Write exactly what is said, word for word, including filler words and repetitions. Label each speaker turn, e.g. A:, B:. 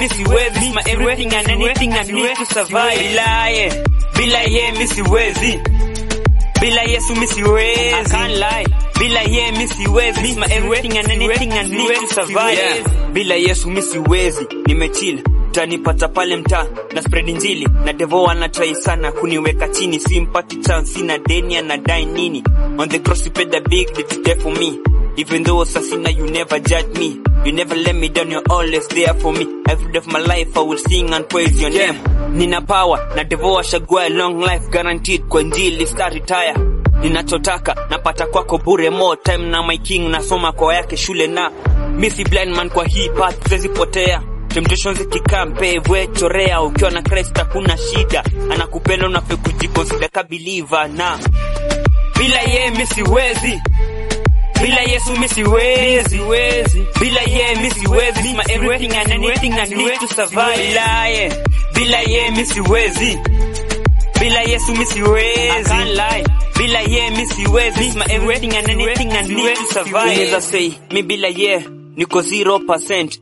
A: mi siwezi. My everything and anything I need to survive. Bila ye, bila ye mi siwezi. Bila Yesu mi siwezi. I can't lie. Bila ye mi siwezi. My everything and anything I need to survive. Yeah. Bila Yesu mi siwezi. Nimechill, utanipata pale mtaa na spread injili, na devil anatry sana kuniweka chini. Simpati chance, sina deni anadai nini. On the cross you paid the big debt for me. Even though Sasina, you never judge me. You never let me down, you're always there for me. Every day of my life I will sing and praise your name. Nina power, na devil ashagua long life guaranteed. Kwa njili star retire. Ninachotaka napata kwako bure, more time na my king. Nasoma kwa yake shule na missy blind man, kwa hii path siwezi potea. Temptations ikikampe vwe chorea. Ukiwa na Christ hakuna shida, anakupenda unafaa kujiconsider ka believer. Na bila ye mi siwezi. Bila Yesu mi siwezi. Bila ye mi siwezi. My everything and anything I need to survive. Bila ye, bila ye mi siwezi. Bila Yesu mi siwezi. I can't lie. Bila ye mi siwezi. My everything and anything I need to survive. Unaweza say mi bila ye niko zero percent.